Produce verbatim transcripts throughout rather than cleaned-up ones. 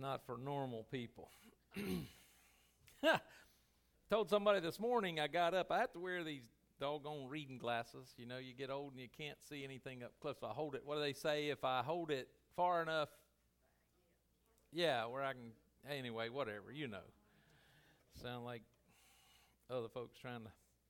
not for normal people. Told somebody this morning I got up, I have to wear these doggone reading glasses. You know, you get old and you can't see anything up close. So I hold it, what do they say, if I hold it far enough, yeah, where I can, anyway, whatever, you know. Sound like other folks trying to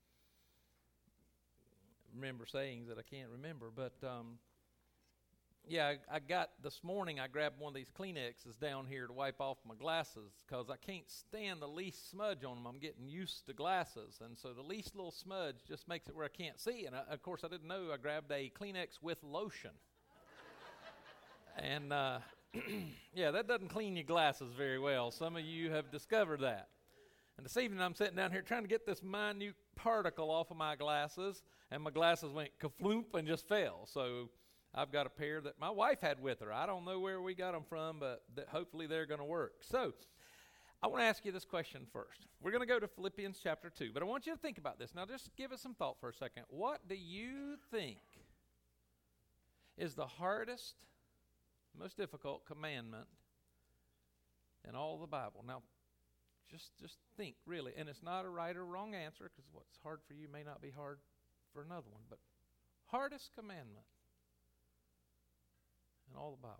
remember sayings that I can't remember. But, um, yeah, I, I got, this morning I grabbed one of these Kleenexes down here to wipe off my glasses because I can't stand the least smudge on them. I'm getting used to glasses, and so the least little smudge just makes it where I can't see. And, I, of course, I didn't know I grabbed a Kleenex with lotion. and, uh, yeah, that doesn't clean your glasses very well. Some of you have discovered that. And this evening I'm sitting down here trying to get this minute particle off of my glasses, and my glasses went kafloomp and just fell. So I've got a pair that my wife had with her. I don't know where we got them from, but that hopefully they're going to work. So I want to ask you this question first. We're going to go to Philippians chapter two, but I want you to think about this. Now just give it some thought for a second. What do you think is the hardest, most difficult commandment in all the Bible? Now, just just think, really. And it's not a right or wrong answer, because what's hard for you may not be hard for another one. But hardest commandment in all the Bible.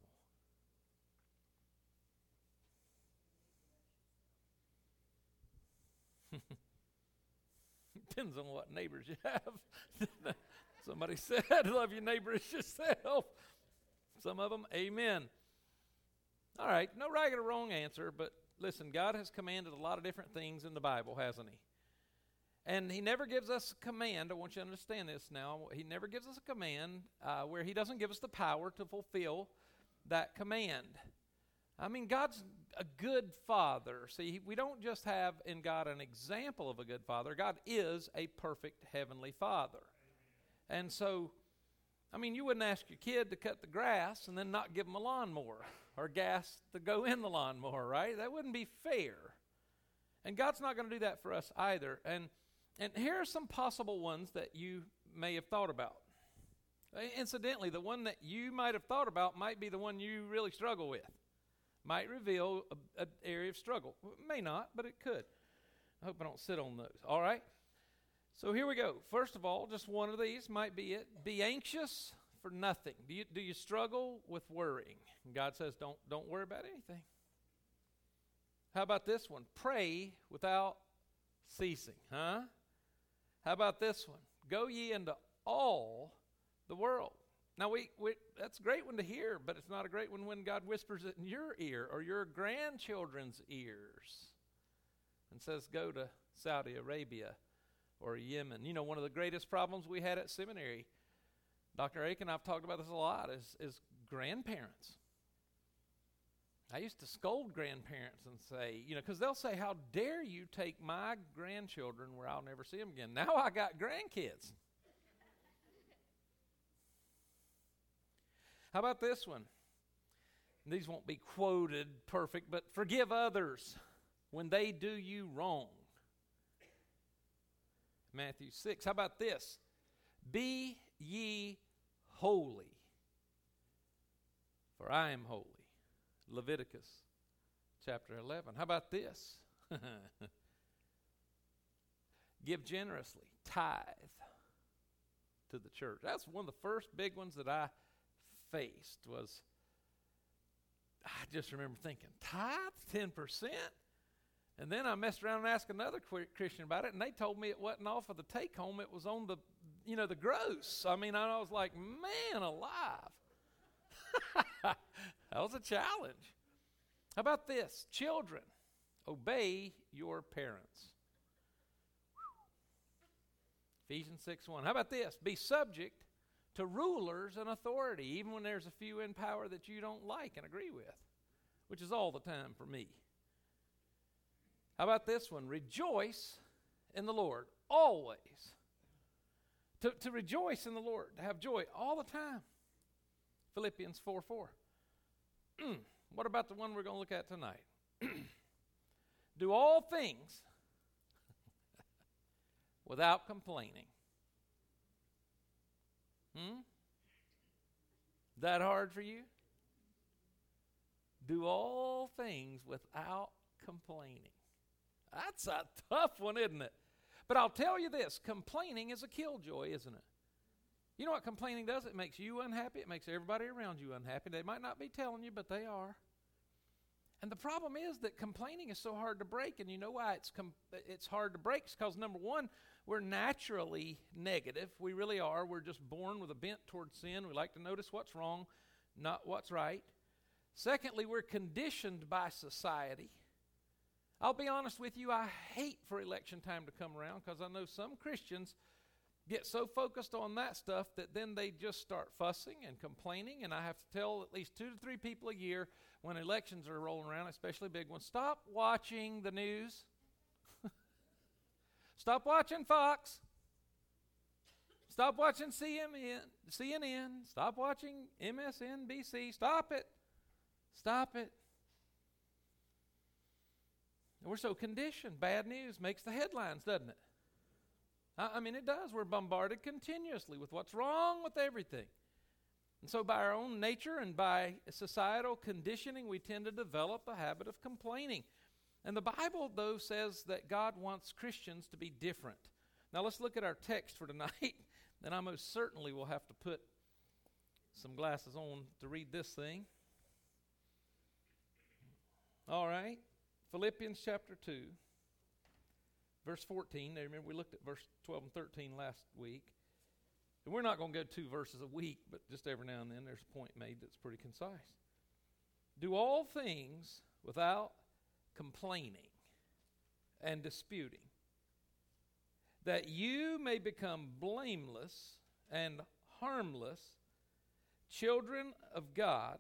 Depends on what neighbors you have. Somebody said, love your neighbor as yourself. Some of them, amen. All right, no right or wrong answer, but listen, God has commanded a lot of different things in the Bible, hasn't he? And he never gives us a command. I want you to understand this now. He never gives us a command uh, where he doesn't give us the power to fulfill that command. I mean, God's a good father. See, we don't just have in God an example of a good father. God is a perfect heavenly father. And so, I mean, you wouldn't ask your kid to cut the grass and then not give him a lawnmower or gas to go in the lawnmower, right? That wouldn't be fair. And God's not going to do that for us either. And and here are some possible ones that you may have thought about. Incidentally, the one that you might have thought about might be the one you really struggle with. Might reveal an area of struggle. It may not, but it could. I hope I don't sit on those. All right? So here we go. First of all, just one of these might be it. Be anxious for nothing. Do you, do you struggle with worrying? And God says, don't, don't worry about anything. How about this one? Pray without ceasing. Huh? How about this one? Go ye into all the world. Now, we, we that's a great one to hear, but it's not a great one when God whispers it in your ear or your grandchildren's ears and says, go to Saudi Arabia or Yemen. You know, one of the greatest problems we had at seminary, Doctor Aiken and I've talked about this a lot, is, is grandparents. I used to scold grandparents and say, you know, because they'll say, how dare you take my grandchildren where I'll never see them again. Now I got grandkids. How about this one? These won't be quoted perfect, but forgive others when they do you wrong. Matthew six. How about this? Be ye holy, for I am holy. Leviticus chapter eleven. How about this? Give generously, tithe to the church. That's one of the first big ones that I faced was, I just remember thinking, tithe, ten percent? And then I messed around and asked another Christian about it, and they told me it wasn't off of the take-home, it was on the, you know, the gross. I mean, I was like, man alive. That was a challenge. How about this? Children, obey your parents. Ephesians six one. How about this? Be subject to rulers and authority, even when there's a few in power that you don't like and agree with, which is all the time for me. How about this one? Rejoice in the Lord always. To, to rejoice in the Lord, to have joy all the time. Philippians four four. Mm, what about the one we're going to look at tonight? Do all things without complaining. Hmm? That hard for you? Do all all things without complaining. That's a tough one, isn't it? But I'll tell you this, complaining is a killjoy, isn't it? You know what complaining does? It makes you unhappy. It makes everybody around you unhappy. They might not be telling you, but they are. And the problem is that complaining is so hard to break, and you know why it's com- it's hard to break? It's because, number one, we're naturally negative. We really are. We're just born with a bent towards sin. We like to notice what's wrong, not what's right. Secondly, we're conditioned by society. I'll be honest with you, I hate for election time to come around because I know some Christians get so focused on that stuff that then they just start fussing and complaining, and I have to tell at least two to three people a year when elections are rolling around, especially big ones, stop watching the news. Stop watching Fox. Stop watching C N N. Stop watching M S N B C. Stop it. Stop it. We're so conditioned. Bad news makes the headlines, doesn't it? I mean, it does. We're bombarded continuously with what's wrong with everything. And so by our own nature and by societal conditioning, we tend to develop a habit of complaining. And the Bible, though, says that God wants Christians to be different. Now let's look at our text for tonight. Then I most certainly will have to put some glasses on to read this thing. All right. Philippians chapter two. Verse fourteen, now remember we looked at verse twelve and thirteen last week. And we're not going to go two verses a week, but just every now and then there's a point made that's pretty concise. Do all things without complaining and disputing, that you may become blameless and harmless, children of God,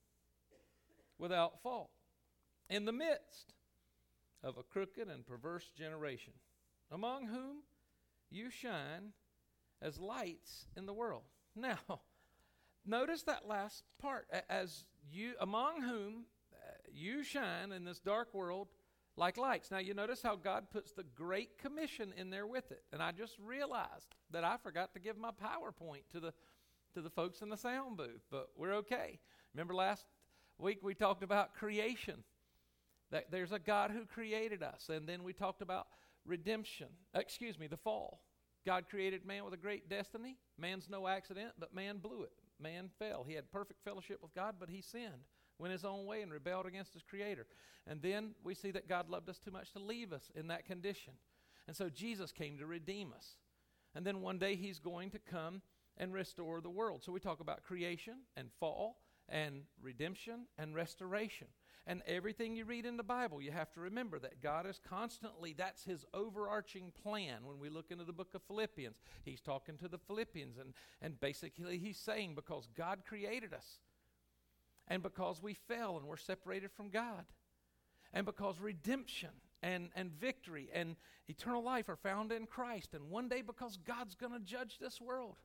without fault, in the midst of a crooked and perverse generation, among whom you shine as lights in the world. Now, notice that last part, as you, among whom uh, you shine in this dark world like lights. Now, you notice how God puts the Great Commission in there with it. And I just realized that I forgot to give my PowerPoint to the to the folks in the sound booth, but we're okay. Remember last week we talked about creation. That there's a God who created us. And then we talked about redemption. Excuse me, the fall. God created man with a great destiny. Man's no accident, but man blew it. Man fell. He had perfect fellowship with God, but he sinned, went his own way and rebelled against his creator. And then we see that God loved us too much to leave us in that condition. And so Jesus came to redeem us. And then one day he's going to come and restore the world. So we talk about creation and fall and redemption and restoration. And everything you read in the Bible, you have to remember that God is constantly, that's his overarching plan. When we look into the book of Philippians, he's talking to the Philippians, and, and basically he's saying because God created us, and because we fell and were separated from God, and because redemption and, and victory and eternal life are found in Christ, and one day because God's going to judge this world,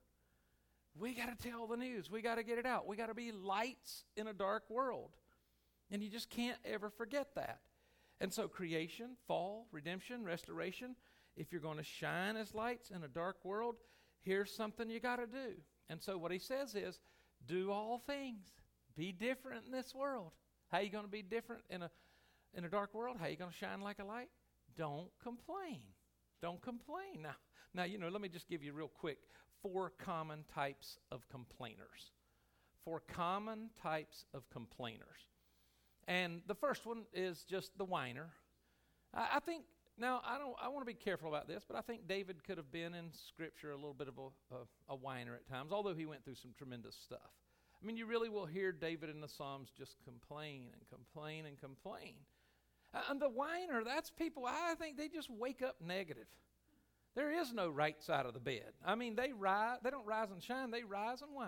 we got to tell the news. We got to get it out. We got to be lights in a dark world. And you just can't ever forget that. And so creation, fall, redemption, restoration, if you're going to shine as lights in a dark world, here's something you got to do. And so what he says is, do all things. Be different in this world. How are you going to be different in a in a dark world? How are you going to shine like a light? Don't complain. Don't complain. Now, now, you know, let me just give you real quick four common types of complainers. Four common types of complainers. And the first one is just the whiner. I, I think, now I don't. I want to be careful about this, but I think David could have been in Scripture a little bit of a, a, a whiner at times, although he went through some tremendous stuff. I mean, you really will hear David in the Psalms just complain and complain and complain. Uh, and the whiner, that's people, I think they just wake up negative. There is no right side of the bed. I mean, they rise, they don't rise and shine, they rise and whine.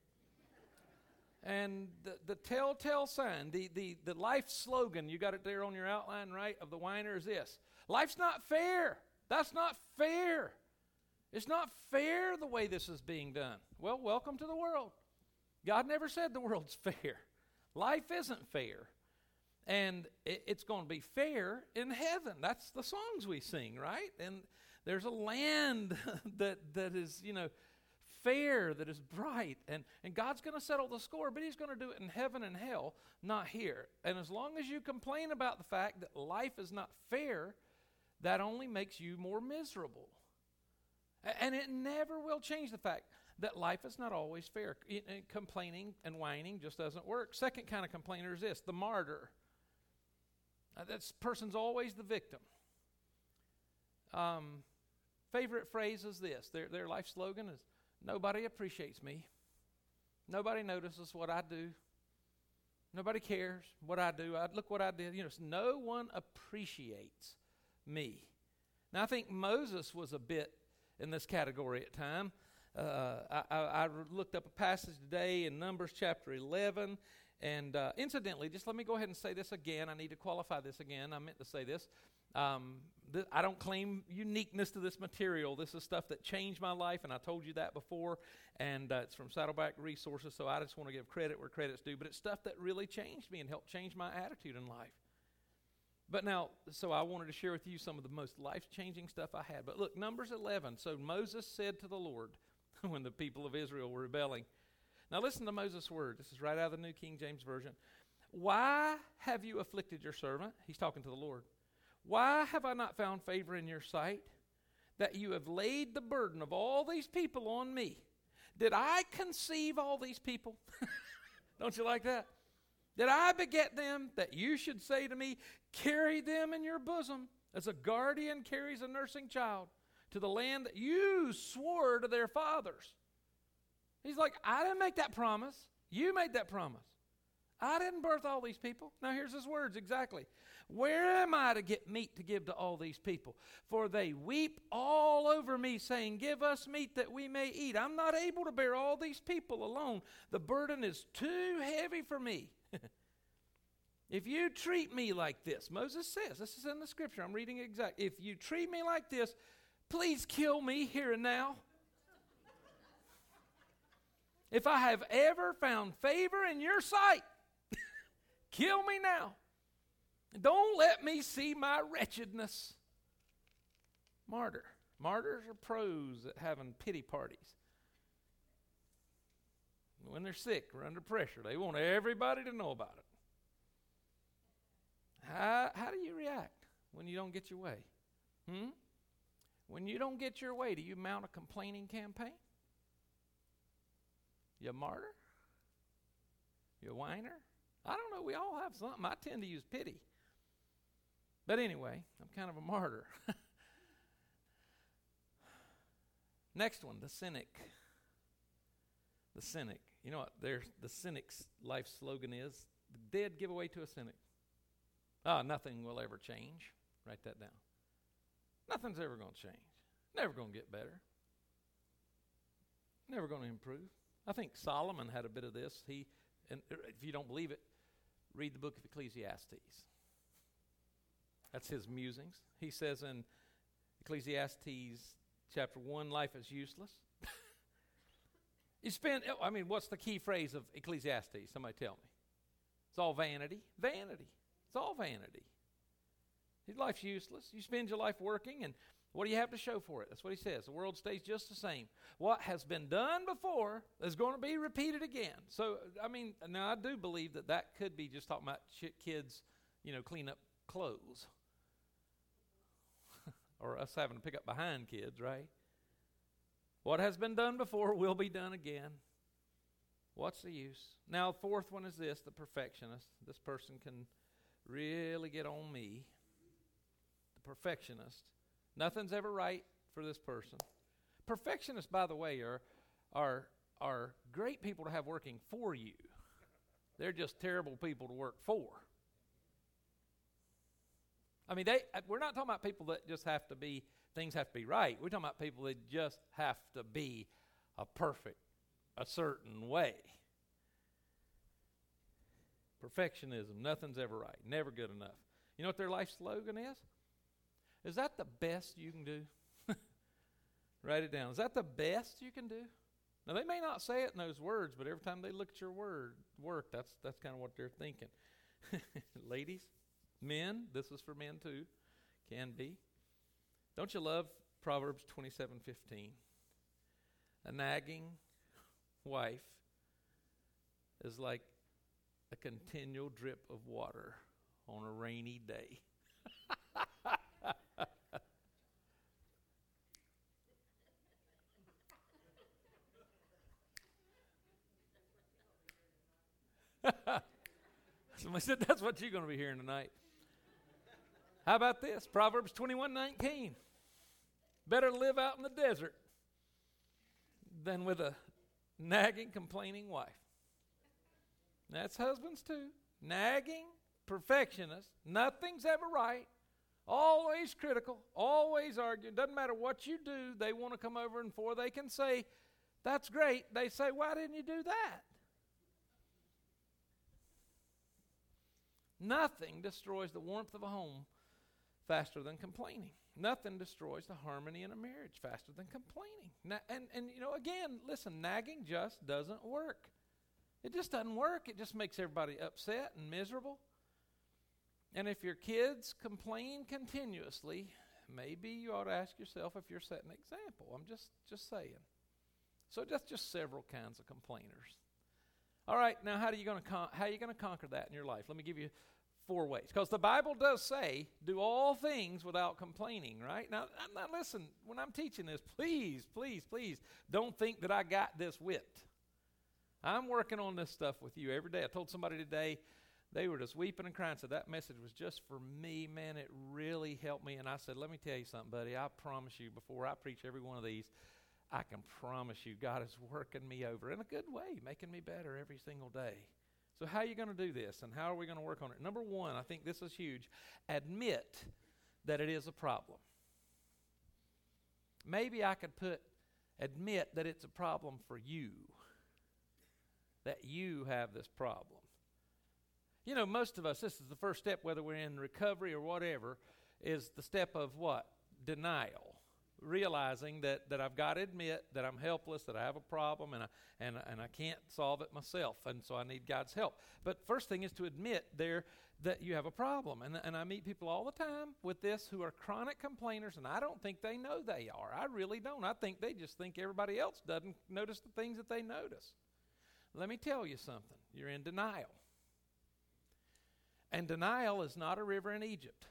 And the, the telltale sign, the, the, the life slogan, you got it there on your outline, right, of the whiner is this: life's not fair. That's not fair. It's not fair the way this is being done. Well, welcome to the world. God never said the world's fair. Life isn't fair. And it, it's going to be fair in heaven. That's the songs we sing, right? And there's a land that that is, you know, fair, that is bright. And, and God's going to settle the score, but he's going to do it in heaven and hell, not here. And as long as you complain about the fact that life is not fair, that only makes you more miserable. A- and it never will change the fact that life is not always fair. It, it, complaining and whining just doesn't work. Second kind of complainer is this, the martyr. Uh, that person's always the victim. Um, favorite phrase is this. Their, their life slogan is, nobody appreciates me. Nobody notices what I do. Nobody cares what I do. I, look what I did. You know, no one appreciates me. Now, I think Moses was a bit in this category at time. Uh, I, I, I looked up a passage today in Numbers chapter eleven. And uh, incidentally, just let me go ahead and say this again. I need to qualify this again. I meant to say this. Um, th- I don't claim uniqueness to this material. This is stuff that changed my life, and I told you that before. And uh, it's from Saddleback Resources, so I just want to give credit where credit's due. But it's stuff that really changed me and helped change my attitude in life. But now, so I wanted to share with you some of the most life-changing stuff I had. But look, Numbers eleven. So Moses said to the Lord when the people of Israel were rebelling. Now listen to Moses' word. This is right out of the New King James Version. Why have you afflicted your servant? He's talking to the Lord. Why have I not found favor in your sight, that you have laid the burden of all these people on me? Did I conceive all these people? Don't you like that? Did I beget them, that you should say to me, carry them in your bosom, as a guardian carries a nursing child, to the land that you swore to their fathers? He's like, I didn't make that promise. You made that promise. I didn't birth all these people. Now here's his words exactly. Where am I to get meat to give to all these people? For they weep all over me, saying, give us meat that we may eat. I'm not able to bear all these people alone. The burden is too heavy for me. If you treat me like this, Moses says, this is in the scripture, I'm reading it exactly. If you treat me like this, please kill me here and now. If I have ever found favor in your sight, kill me now. Don't let me see my wretchedness. Martyr. Martyrs are pros at having pity parties. When they're sick or under pressure, they want everybody to know about it. How, how do you react when you don't get your way? Hmm? When you don't get your way, do you mount a complaining campaign? You a martyr? You a whiner? I don't know. We all have something. I tend to use pity. But anyway, I'm kind of a martyr. Next one, the cynic. The cynic. You know what there's, the cynic's life slogan is? The dead give away to a cynic. Ah, oh, nothing will ever change. Write that down. Nothing's ever going to change. Never going to get better. Never going to improve. I think Solomon had a bit of this. He, and if you don't believe it, read the book of Ecclesiastes. That's his musings. He says in Ecclesiastes chapter one, life is useless. You spend, I mean, what's the key phrase of Ecclesiastes? Somebody tell me. It's all vanity. Vanity. It's all vanity. His life's useless. You spend your life working, and what do you have to show for it? That's what he says. The world stays just the same. What has been done before is going to be repeated again. So, I mean, now I do believe that that could be just talking about kids, you know, clean up clothes. Or us having to pick up behind kids, right? What has been done before will be done again. What's the use? Now, the fourth one is this, the perfectionist. This person can really get on me. The perfectionist. Nothing's ever right for this person. Perfectionists, by the way, are, are, are great people to have working for you. They're just terrible people to work for. I mean, they, we're not talking about people that just have to be, things have to be right. We're talking about people that just have to be a perfect, a certain way. Perfectionism, nothing's ever right, never good enough. You know what their life slogan is? Is that the best you can do? Write it down. Is that the best you can do? Now, they may not say it in those words, but every time they look at your word work, that's that's kind of what they're thinking. Ladies, men, this is for men too, can be. Don't you love Proverbs twenty-seven fifteen? A nagging wife is like a continual drip of water on a rainy day. Somebody said that's what you're going to be hearing tonight. How about this? Proverbs twenty-one nineteen. Better live out in the desert than with a nagging, complaining wife. That's husbands too. Nagging, perfectionist, nothing's ever right, always critical, always arguing. Doesn't matter what you do, they want to come over, and before they can say, that's great, they say, why didn't you do that? Nothing destroys the warmth of a home faster than complaining. Nothing destroys the harmony in a marriage faster than complaining. Na- and, and, you know, again, listen, nagging just doesn't work. It just doesn't work. It just makes everybody upset and miserable. And if your kids complain continuously, maybe you ought to ask yourself if you're setting an example. I'm just, just saying. So that's just several kinds of complainers. All right, now how are you going to con- how are you going to conquer that in your life? Let me give you four ways. Because the Bible does say, do all things without complaining, right? Now, I'm not, listen, when I'm teaching this, please, please, please, don't think that I got this whipped. I'm working on this stuff with you every day. I told somebody today, they were just weeping and crying, said that message was just for me. Man, it really helped me. And I said, let me tell you something, buddy. I promise you, before I preach every one of these, I can promise you God is working me over in a good way, making me better every single day. So how are you going to do this, and how are we going to work on it? Number one, I think this is huge. Admit that it is a problem. Maybe I could put, admit that it's a problem for you, that you have this problem. You know, most of us, this is the first step, whether we're in recovery or whatever, is the step of what? Denial. Realizing that, that I've got to admit that I'm helpless, that I have a problem, and I, and, and I can't solve it myself, and so I need God's help. But first thing is to admit there that you have a problem. And, and I meet people all the time with this who are chronic complainers, and I don't think they know they are. I really don't. I think they just think everybody else doesn't notice the things that they notice. Let me tell you something. You're in denial. And denial is not a river in Egypt.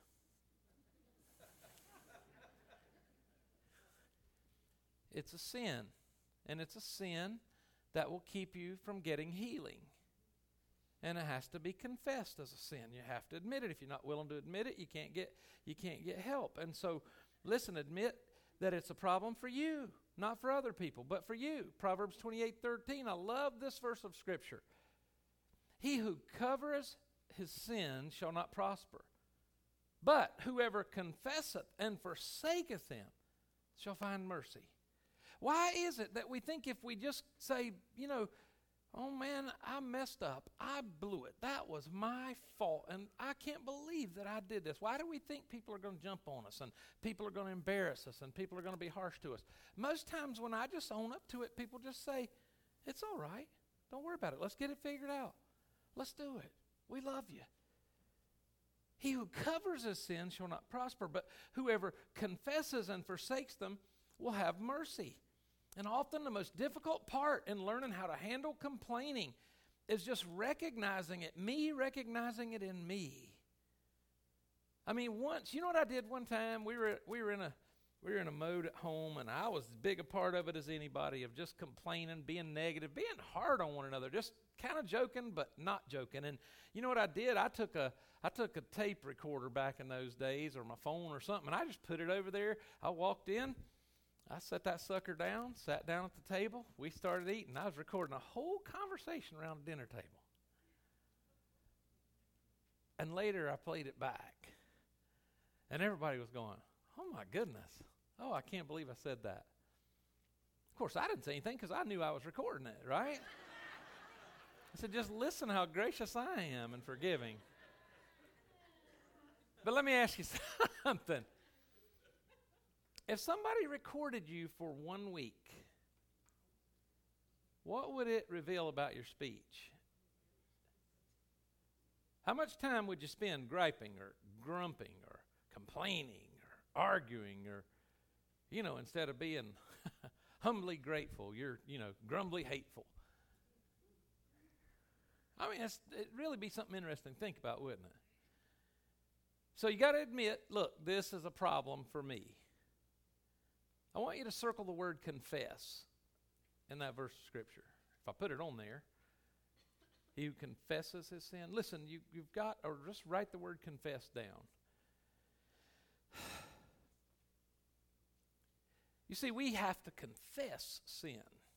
It's a sin, and it's a sin that will keep you from getting healing. And it has to be confessed as a sin. You have to admit it. If you're not willing to admit it, you can't get you can't get help. And so, listen, admit that it's a problem for you, not for other people, but for you. Proverbs twenty-eight thirteen, I love this verse of Scripture. He who covers his sin shall not prosper, but whoever confesseth and forsaketh him shall find mercy. Why is it that we think if we just say, you know, oh man, I messed up, I blew it, that was my fault, and I can't believe that I did this. Why do we think people are going to jump on us, and people are going to embarrass us, and people are going to be harsh to us? Most times when I just own up to it, people just say, it's all right, don't worry about it, let's get it figured out. Let's do it. We love you. He who covers his sin shall not prosper, but whoever confesses and forsakes them will have mercy. And often the most difficult part in learning how to handle complaining is just recognizing it, me recognizing it in me. I mean, once, you know what I did one time? We were we were in a we were in a mode at home, and I was as big a part of it as anybody, of just complaining, being negative, being hard on one another, just kind of joking but not joking. And you know what I did? I took a I took a tape recorder back in those days, or my phone or something, and I just put it over there. I walked in. I set that sucker down, sat down at the table. We started eating. I was recording a whole conversation around the dinner table. And later I played it back. And everybody was going, oh my goodness. Oh, I can't believe I said that. Of course, I didn't say anything because I knew I was recording it, right? I said, just listen how gracious I am and forgiving. But let me ask you something. If somebody recorded you for one week, what would it reveal about your speech? How much time would you spend griping or grumping or complaining or arguing, or, you know, instead of being humbly grateful. You're, you know, grumbly hateful. I mean, it's, it'd really be something interesting to think about, wouldn't it? So you got to admit, look, this is a problem for me. I want you to circle the word confess in that verse of Scripture. If I put it on there, he who confesses his sin. Listen, you, you've got, or just write the word confess down. You see, we have to confess sin.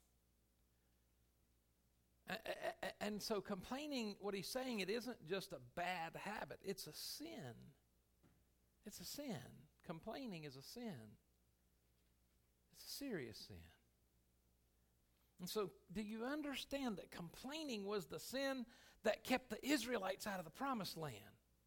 And so complaining, what he's saying, it isn't just a bad habit. It's a sin. It's a sin. Complaining is a sin. It's a serious sin. And so do you understand that complaining was the sin that kept the Israelites out of the promised land?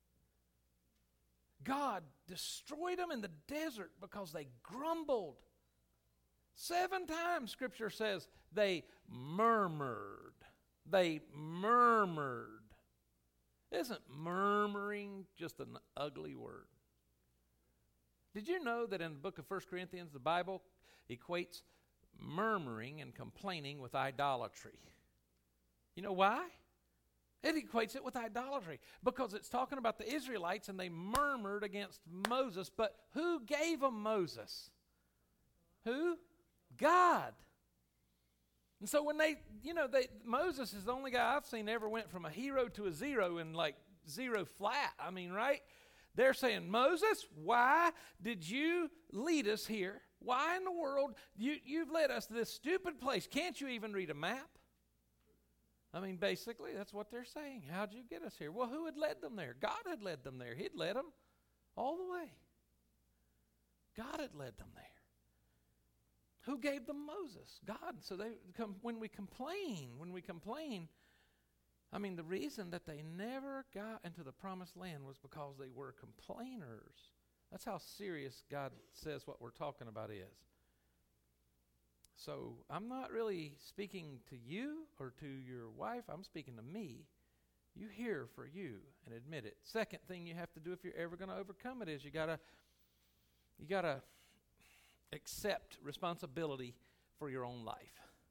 God destroyed them in the desert because they grumbled. Seven times, Scripture says, they murmured. They murmured. Isn't murmuring just an ugly word? Did you know that in the book of First Corinthians, the Bible equates murmuring and complaining with idolatry? You know why? It equates it with idolatry because it's talking about the Israelites and they murmured against Moses. But who gave them Moses? Who? God. And so when they, you know, they, Moses is the only guy I've seen ever went from a hero to a zero in like zero flat. I mean, right? They're saying, Moses, why did you lead us here? Why in the world, you, you've led us to this stupid place. Can't you even read a map? I mean, basically, that's what they're saying. How'd you get us here? Well, who had led them there? God had led them there. He'd led them all the way. God had led them there. Who gave them Moses? God. So they come, when we complain, when we complain, I mean, the reason that they never got into the promised land was because they were complainers. That's how serious God says what we're talking about is. So I'm not really speaking to you or to your wife. I'm speaking to me. You hear for you and admit it. Second thing you have to do if you're ever going to overcome it is you gotta, you gotta accept responsibility for your own life.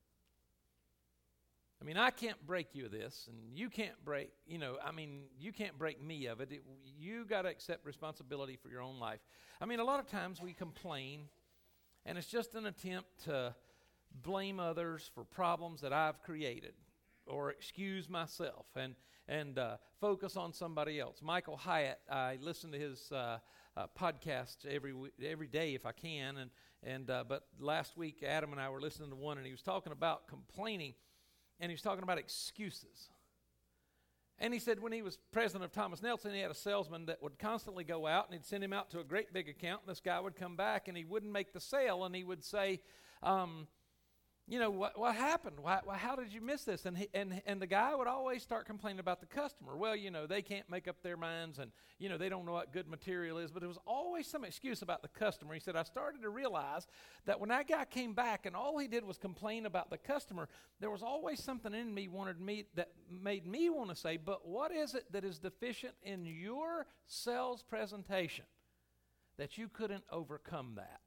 I mean, I can't break you of this, and you can't break, you know, I mean, you can't break me of it. it you got to accept responsibility for your own life. I mean, a lot of times we complain, and it's just an attempt to blame others for problems that I've created or excuse myself and and uh, focus on somebody else. Michael Hyatt, I listen to his uh, uh, podcasts every every day if I can, and and uh, but last week Adam and I were listening to one, and he was talking about complaining, and he was talking about excuses. And he said when he was president of Thomas Nelson, he had a salesman that would constantly go out, and he'd send him out to a great big account, and this guy would come back, and he wouldn't make the sale, and he would say, um, you know, what what happened? Why, why, how did you miss this? And, he, and and the guy would always start complaining about the customer. Well, you know, they can't make up their minds, and, you know, they don't know what good material is. But it was always some excuse about the customer. He said, I started to realize that when that guy came back and all he did was complain about the customer, there was always something in me wanted me that made me want to say, but what is it that is deficient in your sales presentation that you couldn't overcome that?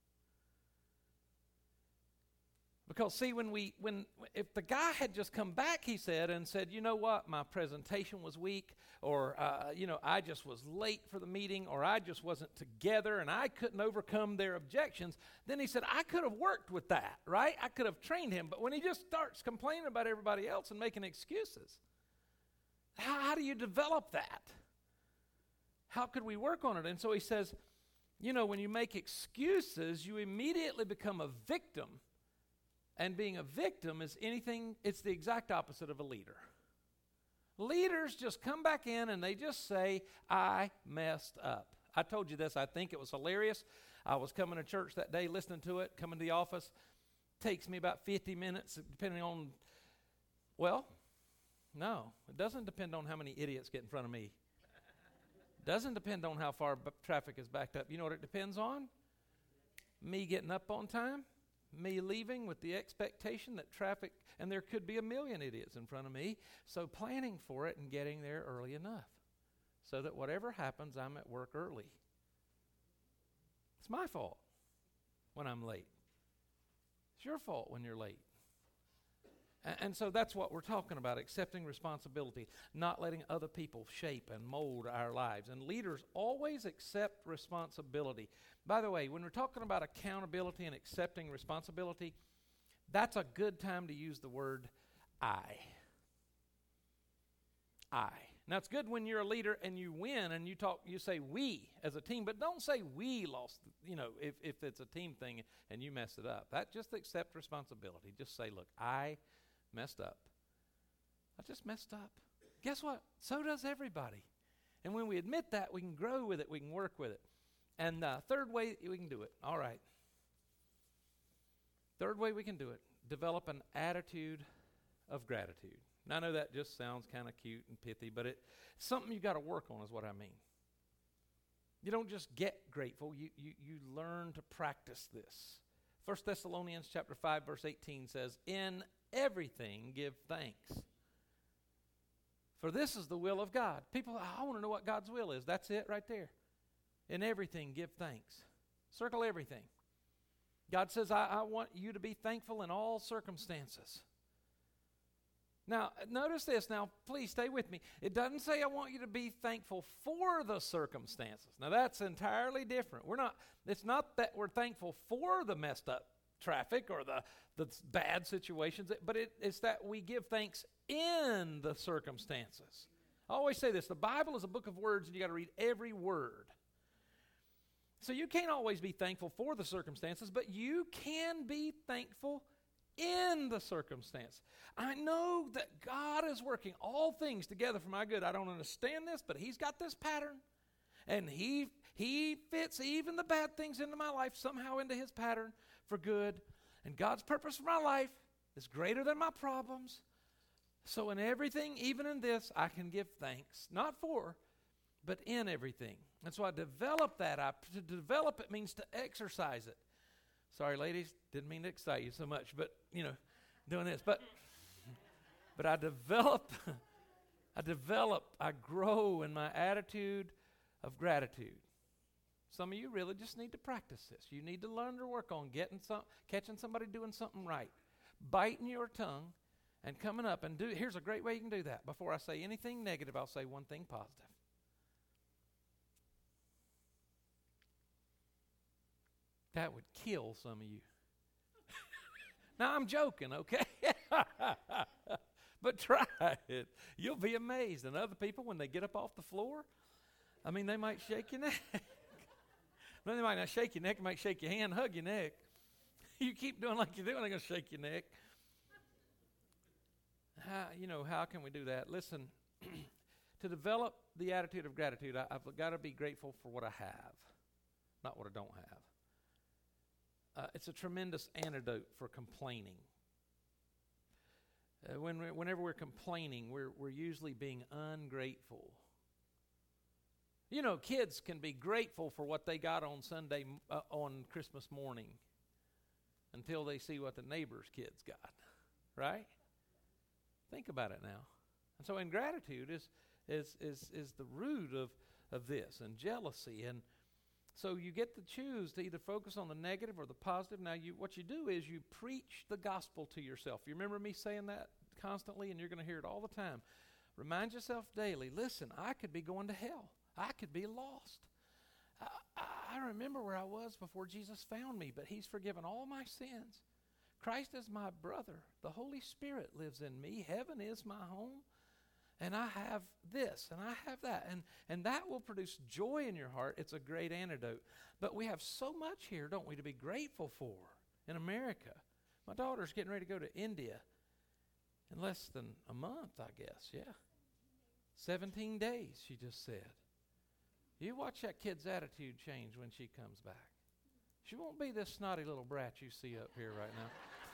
Because, see, when we, when, if the guy had just come back, he said, and said, you know what, my presentation was weak, or, uh, you know, I just was late for the meeting, or I just wasn't together, and I couldn't overcome their objections, then he said, I could have worked with that, right? I could have trained him. But when he just starts complaining about everybody else and making excuses, how, how do you develop that? How could we work on it? And so he says, you know, when you make excuses, you immediately become a victim. And being a victim is anything, it's the exact opposite of a leader. Leaders just come back in and they just say, I messed up. I told you this, I think it was hilarious. I was coming to church that day, listening to it, coming to the office. Takes me about fifty minutes, depending on, well, no, it doesn't depend on how many idiots get in front of me. Doesn't depend on how far b- traffic is backed up. You know what it depends on? Me getting up on time. Me leaving with the expectation that traffic, and there could be a million idiots in front of me, so planning for it and getting there early enough so that whatever happens, I'm at work early. It's my fault when I'm late. It's your fault when you're late. And, and so that's what we're talking about, accepting responsibility, not letting other people shape and mold our lives. And leaders always accept responsibility. By the way, when we're talking about accountability and accepting responsibility, that's a good time to use the word I. I. Now, it's good when you're a leader and you win and you talk, you say we as a team, but don't say we lost, you know, if, if it's a team thing and you messed it up. That just accept responsibility. Just say, look, I messed up. I just messed up. Guess what? So does everybody. And when we admit that, we can grow with it. We can work with it. And uh, third way we can do it. All right. Third way we can do it. Develop an attitude of gratitude. Now, I know that just sounds kind of cute and pithy, but it's something you got to work on is what I mean. You don't just get grateful. You, you, you learn to practice this. First Thessalonians chapter five, verse eighteen says, in everything give thanks. For this is the will of God. People, I want to know what God's will is. That's it right there. In everything give thanks. Circle everything. God says, I, I want you to be thankful in all circumstances. Now, notice this. Now, please stay with me. It doesn't say I want you to be thankful for the circumstances. Now, that's entirely different. We're not, it's not that we're thankful for the messed up traffic or the, the bad situations, but it, it's that we give thanks in the circumstances. I always say this. The Bible is a book of words, and you got to read every word. So you can't always be thankful for the circumstances, but you can be thankful in the circumstance. I know that God is working all things together for my good. I don't understand this, but He's got this pattern, and He He fits even the bad things into my life somehow into His pattern for good. And God's purpose for my life is greater than my problems. So in everything, even in this, I can give thanks, not for, but in everything. And so I develop that. I, to develop it means to exercise it. Sorry, ladies, didn't mean to excite you so much, but, you know, doing this. But but I develop, I develop, I grow in my attitude of gratitude. Some of you really just need to practice this. You need to learn to work on getting some, catching somebody doing something right, biting your tongue, and coming up and do. Here's a great way you can do that. Before I say anything negative, I'll say one thing positive. That would kill some of you. Now, I'm joking, okay? But try it. You'll be amazed. And other people, when they get up off the floor, I mean, they might shake your neck. No, they might not shake your neck. They might shake your hand, hug your neck. You keep doing like you're doing, they're going to shake your neck. How, you know, how can we do that? Listen, to develop the attitude of gratitude, I, I've got to be grateful for what I have, not what I don't have. Uh, it's a tremendous antidote for complaining. Uh, when we, whenever we're complaining, we're we're usually being ungrateful. You know, kids can be grateful for what they got on Sunday, uh, on Christmas morning, until they see what the neighbor's kids got, right? Think about it now. And so ingratitude is is is is the root of, of this, and jealousy. And so you get to choose to either focus on the negative or the positive. Now, you what you do is you preach the gospel to yourself. You remember me saying that constantly, and you're going to hear it all the time. Remind yourself daily, listen, I could be going to hell. I could be lost. I, I remember where I was before Jesus found me, but He's forgiven all my sins. Christ is my brother. The Holy Spirit lives in me. Heaven is my home. And I have this, and I have that. And, and that will produce joy in your heart. It's a great antidote. But we have so much here, don't we, to be grateful for in America. My daughter's getting ready to go to India in less than a month, I guess, yeah. seventeen days, she just said. You watch that kid's attitude change when she comes back. She won't be this snotty little brat you see up here right now.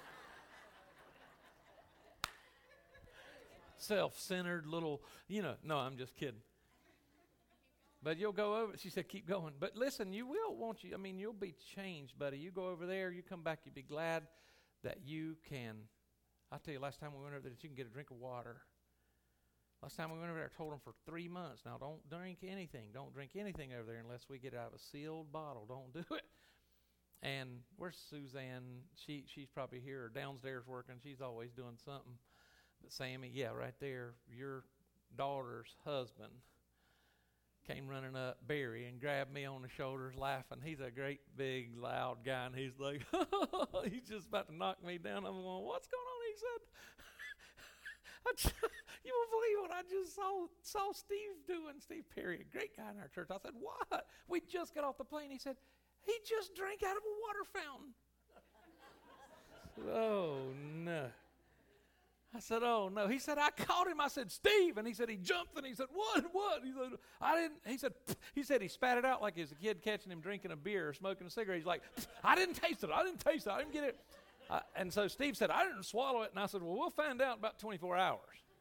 Self-centered little, you know, no, I'm just kidding. But you'll go over, she said, keep going. But listen, you will, won't you? I mean, you'll be changed, buddy. You go over there, you come back, you'll be glad that you can. I'll tell you, last time we went over there, that you can get a drink of water. Last time we went over there, I told them for three months, now don't drink anything. Don't drink anything over there unless we get it out of a sealed bottle. Don't do it. And where's Suzanne? She she's probably here or downstairs working. She's always doing something. But Sammy, yeah, right there, your daughter's husband came running up, Barry, and grabbed me on the shoulders laughing. He's a great, big, loud guy, and he's like, he's just about to knock me down. I'm going, what's going on? He said, I just, you won't believe what I just saw saw Steve doing. Steve Perry, a great guy in our church. I said, what? We just got off the plane. He said, he just drank out of a water fountain. Oh, no. I said, oh, no. He said, I caught him. I said, Steve. And he said, he jumped, and he said, what, what? He said, I didn't. He said, he said he spat it out like he was a kid catching him drinking a beer or smoking a cigarette. He's like, I didn't taste it. I didn't taste it. I didn't get it. Uh, and so Steve said, I didn't swallow it. And I said, well, we'll find out in about twenty-four hours.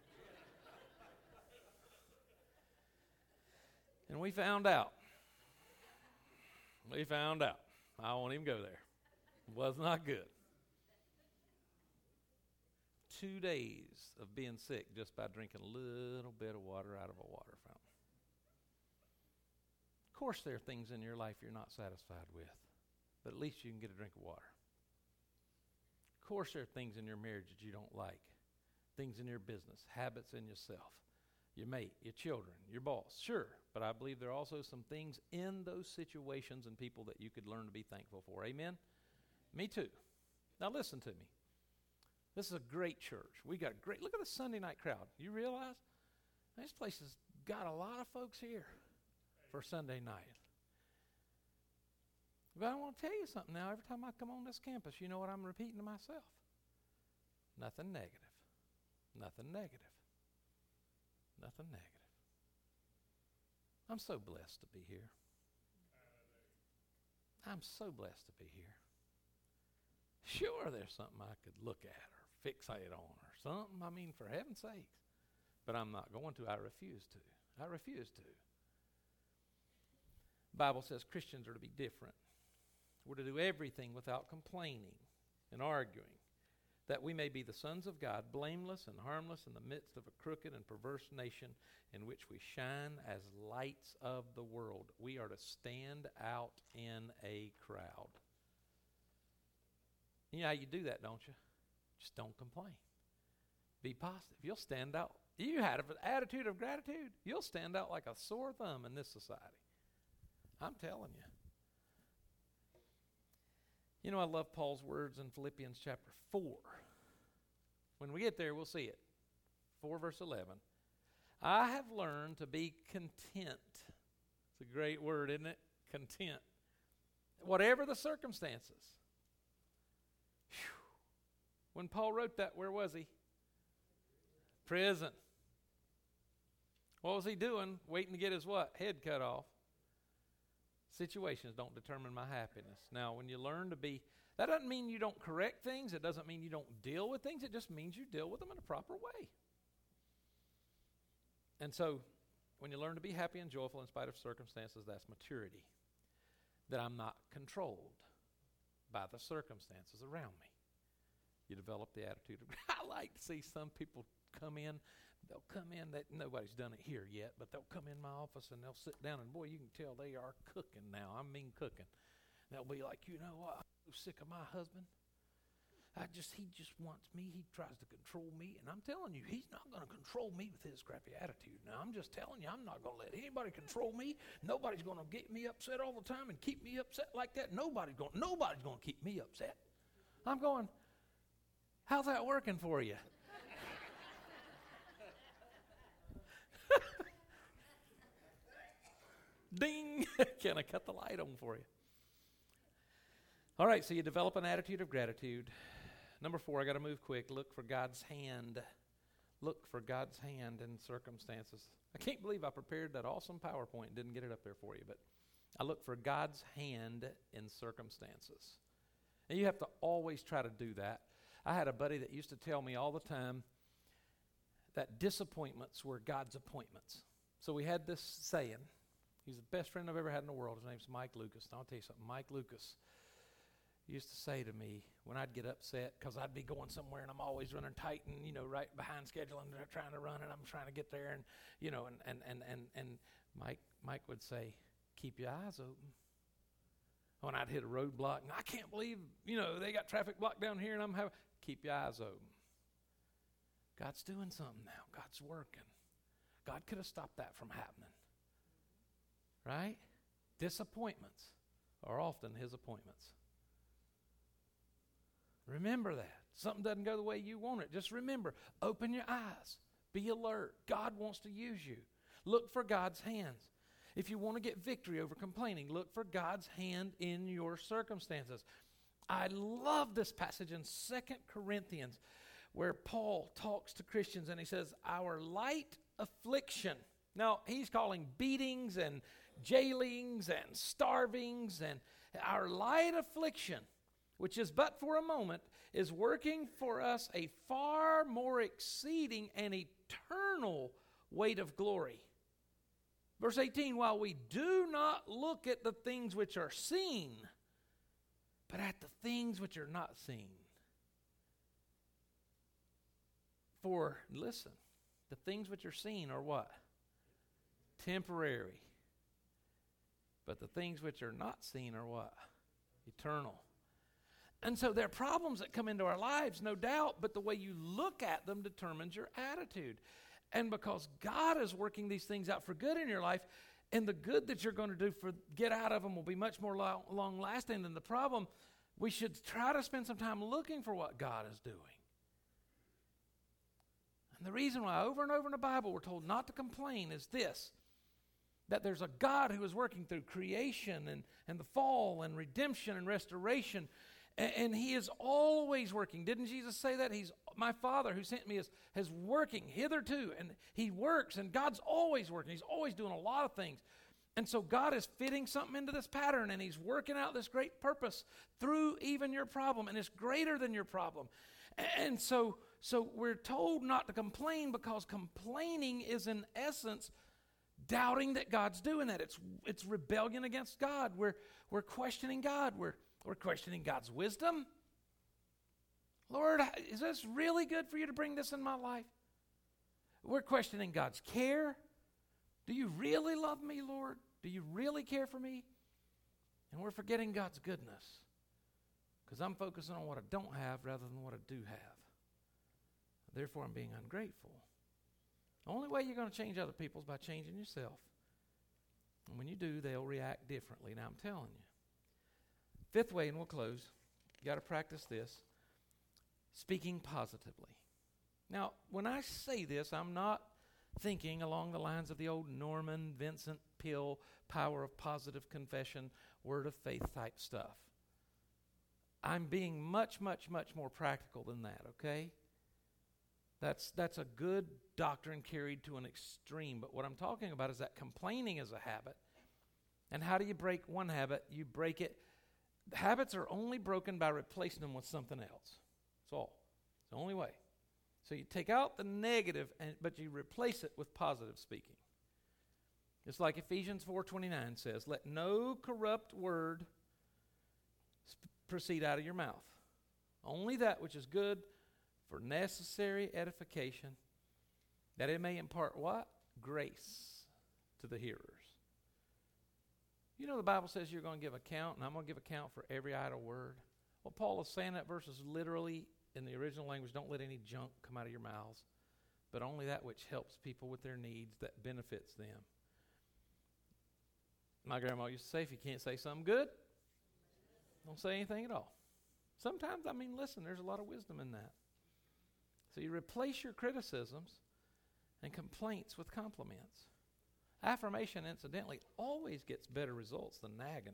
And we found out. We found out. I won't even go there. It was not good. Two days of being sick just by drinking a little bit of water out of a water fountain. Of course, there are things in your life you're not satisfied with, but at least you can get a drink of water. Of course, there are things in your marriage that you don't like, things in your business, habits in yourself, your mate, your children, your boss. Sure, but I believe there are also some things in those situations and people that you could learn to be thankful for. Amen? Me too. Now listen to me. This is a great church. We got a great, look at the Sunday night crowd. You realize this place has got a lot of folks here for Sunday night. But I want to tell you something now. Every time I come on this campus, you know what I'm repeating to myself? Nothing negative. Nothing negative. Nothing negative. I'm so blessed to be here. I'm so blessed to be here. Sure, there's something I could look at or fixate on or something. I mean, for heaven's sakes. But I'm not going to. I refuse to. I refuse to. The Bible says Christians are to be different. We're to do everything without complaining and arguing, that we may be the sons of God, blameless and harmless in the midst of a crooked and perverse nation in which we shine as lights of the world. We are to stand out in a crowd. You know how you do that, don't you? Just don't complain. Be positive. You'll stand out. You had an attitude of gratitude. You'll stand out like a sore thumb in this society. I'm telling you. You know, I love Paul's words in Philippians chapter four. When we get there, we'll see it. four verse eleven. I have learned to be content. It's a great word, isn't it? Content. Whatever the circumstances. Whew. When Paul wrote that, where was he? Prison. What was he doing? Waiting to get his what? Head cut off. Situations don't determine my happiness. Now, when you learn to be, that doesn't mean you don't correct things. It doesn't mean you don't deal with things. It just means you deal with them in a proper way. And so, when you learn to be happy and joyful in spite of circumstances, that's maturity. That I'm not controlled by the circumstances around me. You develop the attitude of, I like to see some people come in. They'll come in, that nobody's done it here yet, but they'll come in my office and they'll sit down, and boy, you can tell they are cooking now. I mean cooking. They'll be like, you know what, I'm so sick of my husband. I just, he just wants me. He tries to control me, and I'm telling you, he's not going to control me with his crappy attitude. Now, I'm just telling you, I'm not going to let anybody control me. Nobody's going to get me upset all the time and keep me upset like that. Nobody's going, nobody's going to keep me upset. I'm going, how's that working for you? Ding! Can I cut the light on for you? All right, so you develop an attitude of gratitude. Number four, I got to move quick. Look for God's hand. Look for God's hand in circumstances. I can't believe I prepared that awesome PowerPoint and didn't get it up there for you, but I look for God's hand in circumstances. And you have to always try to do that. I had a buddy that used to tell me all the time that disappointments were God's appointments. So we had this saying. He's the best friend I've ever had in the world. His name's Mike Lucas. And I'll tell you something. Mike Lucas used to say to me when I'd get upset because I'd be going somewhere and I'm always running tight and, you know, right behind schedule and they're trying to run and I'm trying to get there and, you know, and, and, and, and, and Mike, Mike would say, keep your eyes open. When I'd hit a roadblock, and I can't believe, you know, they got traffic blocked down here, and I'm having, keep your eyes open. God's doing something now. God's working. God could have stopped that from happening. Right? Disappointments are often his appointments. Remember that. Something doesn't go the way you want it. Just remember, open your eyes. Be alert. God wants to use you. Look for God's hands. If you want to get victory over complaining, look for God's hand in your circumstances. I love this passage in Second Corinthians where Paul talks to Christians and he says, our light affliction. Now, he's calling beatings and jailings and starvings, and our light affliction, which is but for a moment, is working for us a far more exceeding and eternal weight of glory. Verse eighteen, while we do not look at the things which are seen, but at the things which are not seen. For, listen, the things which are seen are what? Temporary. But the things which are not seen are what? Eternal. And so there are problems that come into our lives, no doubt, but the way you look at them determines your attitude. And because God is working these things out for good in your life, and the good that you're going to do for get out of them will be much more long, long-lasting than the problem, we should try to spend some time looking for what God is doing. And the reason why over and over in the Bible we're told not to complain is this, that there's a God who is working through creation and, and the fall and redemption and restoration, and, and he is always working. Didn't Jesus say that? He's my Father who sent me is, is working hitherto, and he works, and God's always working. He's always doing a lot of things. And so God is fitting something into this pattern, and he's working out this great purpose through even your problem, and it's greater than your problem. And so, so we're told not to complain, because complaining is in essence doubting that God's doing that. It's it's rebellion against God. We're we're questioning God. We're we're questioning God's wisdom. Lord, is this really good for you to bring this in my life? We're questioning God's care. Do you really love me, Lord? Do you really care for me? And we're forgetting God's goodness, because I'm focusing on what I don't have rather than what I do have. Therefore, I'm being ungrateful. The only way you're going to change other people is by changing yourself. And when you do, they'll react differently. Now, I'm telling you. Fifth way, and we'll close. You got to practice this. Speaking positively. Now, when I say this, I'm not thinking along the lines of the old Norman Vincent Peale power of positive confession, word of faith type stuff. I'm being much, much, much more practical than that, okay? That's that's a good doctrine carried to an extreme. But what I'm talking about is that complaining is a habit. And how do you break one habit? You break it. Habits are only broken by replacing them with something else. That's all. It's the only way. So you take out the negative, and, but you replace it with positive speaking. It's like Ephesians four twenty-nine says, let no corrupt word sp- proceed out of your mouth. Only that which is good for necessary edification, that it may impart what? Grace to the hearers. You know the Bible says you're going to give account, and I'm going to give account for every idle word. What Paul is saying in that verse is literally, in the original language, don't let any junk come out of your mouths, but only that which helps people with their needs, that benefits them. My grandma used to say, if you can't say something good, don't say anything at all. Sometimes, I mean, listen, there's a lot of wisdom in that. So you replace your criticisms and complaints with compliments. Affirmation, incidentally, always gets better results than nagging.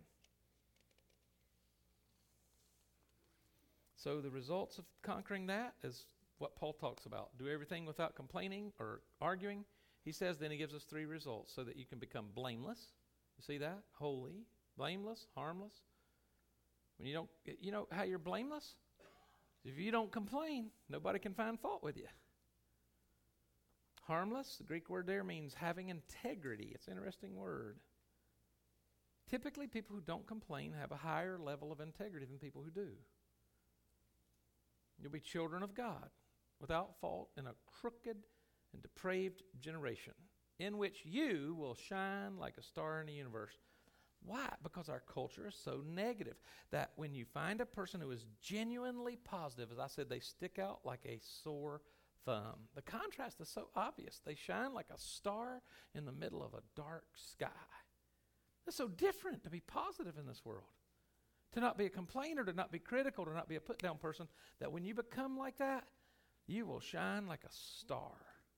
So the results of conquering that is what Paul talks about. Do everything without complaining or arguing. He says then he gives us three results so that you can become blameless. You see that? Holy, blameless, harmless. When you don't, you know how you're blameless? If you don't complain, nobody can find fault with you. Harmless, the Greek word there means having integrity. It's an interesting word. Typically, people who don't complain have a higher level of integrity than people who do. You'll be children of God, without fault, in a crooked and depraved generation, in which you will shine like a star in the universe, Why? Because our culture is so negative that when you find a person who is genuinely positive, as I said, they stick out like a sore thumb. The contrast is so obvious. They shine like a star in the middle of a dark sky. It's so different to be positive in this world. To not be a complainer, to not be critical, to not be a put-down person, that when you become like that, you will shine like a star.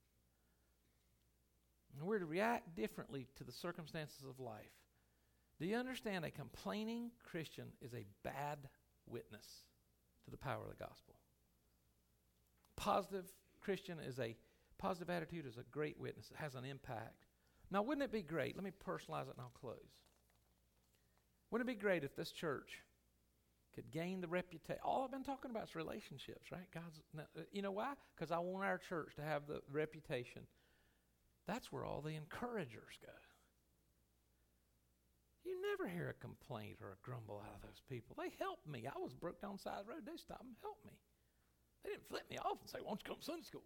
And we're to react differently to the circumstances of life. Do you understand a complaining Christian is a bad witness to the power of the gospel? Positive Christian is a, positive attitude is a great witness. It has an impact. Now, wouldn't it be great? Let me personalize it and I'll close. Wouldn't it be great if this church could gain the reputation? All I've been talking about is relationships, right? God's, you know why? Because I want our church to have the reputation. That's where all the encouragers go. You never hear a complaint or a grumble out of those people. They helped me. I was broke down the side of the road. They stopped and helped me. They didn't flip me off and say, "Why don't you come to Sunday school?"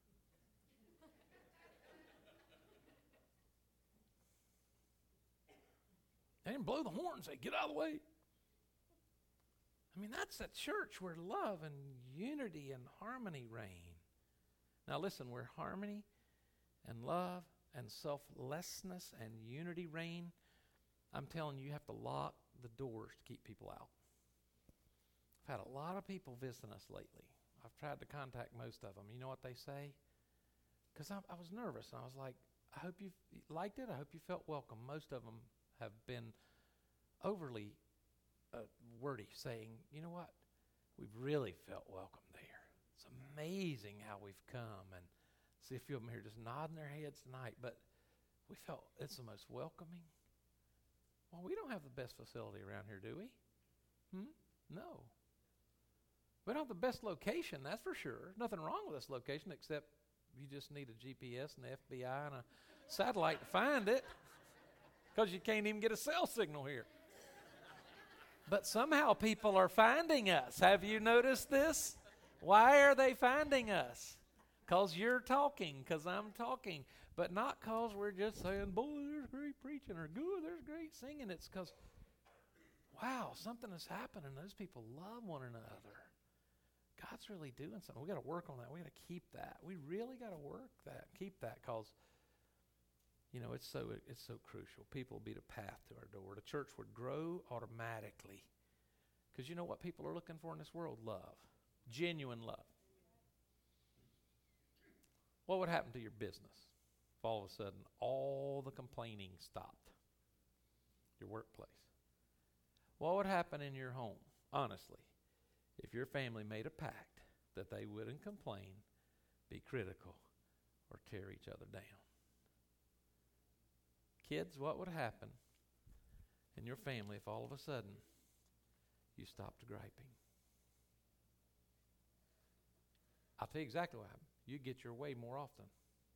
They didn't blow the horn and say, "Get out of the way." I mean, that's a church where love and unity and harmony reign. Now listen, where harmony and love and selflessness and unity reign, I'm telling you, you have to lock the doors to keep people out. I've had a lot of people visiting us lately. I've tried to contact most of them. You know what they say? Because I, I was nervous, and I was like, I hope you liked it. I hope you felt welcome. Most of them have been overly uh, wordy, saying, you know what? We've really felt welcome there. It's amazing how we've come. And see a few of them here just nodding their heads tonight. But we felt it's the most welcoming. Well, we don't have the best facility around here, do we? Hmm? No. We don't have the best location, that's for sure. Nothing wrong with this location except you just need a G P S and the F B I and a satellite to find it, because you can't even get a cell signal here. But somehow people are finding us. Have you noticed this? Why are they finding us? Because you're talking, because I'm talking. But not because we're just saying, boy, there's great preaching, or good, there's great singing. It's because, wow, something has happened, and those people love one another. God's really doing something. We got to work on that. We got to keep that. We really got to work that, keep that, because, you know, it's so it's so crucial. People will be the path to our door. The church would grow automatically, because you know what people are looking for in this world? Love, genuine love. What would happen to your business if all of a sudden all the complaining stopped? Your workplace. What would happen in your home, honestly, if your family made a pact that they wouldn't complain, be critical, or tear each other down? Kids, what would happen in your family if all of a sudden you stopped griping? I'll tell you exactly what happened. You get your way more often.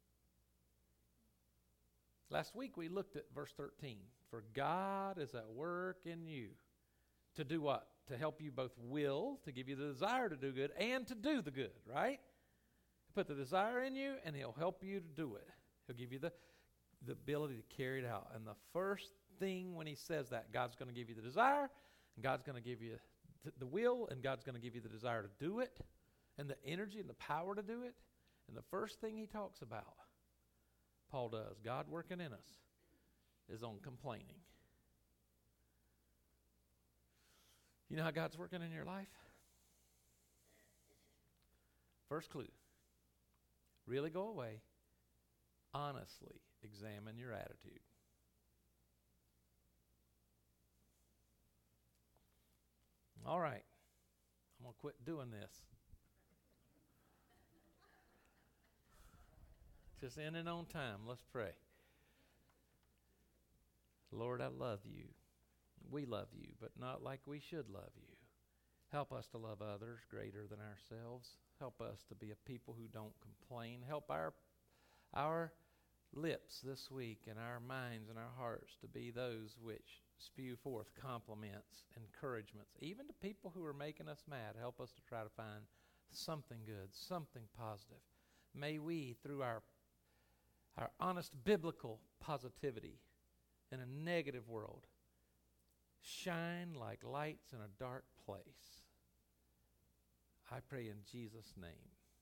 Last week we looked at verse thirteen. For God is at work in you to do what? To help you both will, to give you the desire to do good, and to do the good, right? Put the desire in you, and He'll help you to do it. He'll give you the, the ability to carry it out. And the first thing when He says that, God's going to give you the desire, and God's going to give you th- the will, and God's going to give you the desire to do it, and the energy and the power to do it. And the first thing He talks about, Paul does, God working in us, is on complaining. You know how God's working in your life? First clue. Really go away. Honestly examine your attitude. All right. I'm going to quit doing this. Just ending on time. Let's pray. Lord, I love you. We love you, but not like we should love you. Help us to love others greater than ourselves. Help us to be a people who don't complain. Help our our lips this week and our minds and our hearts to be those which spew forth compliments, encouragements, even to people who are making us mad. Help us to try to find something good, something positive. May we, through our our honest biblical positivity in a negative world, shine like lights in a dark place. I pray in Jesus' name.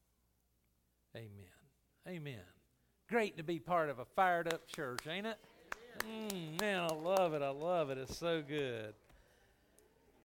Amen. Amen. Great to be part of a fired up church, ain't it? Mm, man, I love it. I love it. It's so good.